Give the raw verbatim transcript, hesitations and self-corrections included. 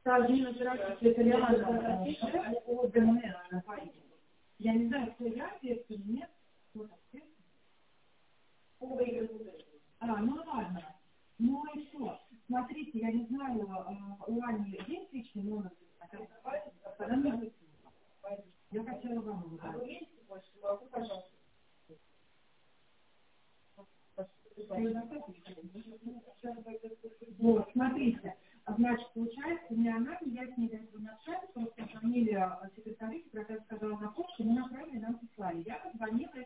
Я не знаю, кто я, ответственный, нет. А, ну ладно. Ну и все. Смотрите, я не знаю, у Ани есть личный номер? Я хотела вам его дать. Вот, смотрите. Значит, получается, не она, не я с ней даже не общаюсь, просто фамилия секретаря, которая сказала на почту, мы направили, нам прислали. Я позвонила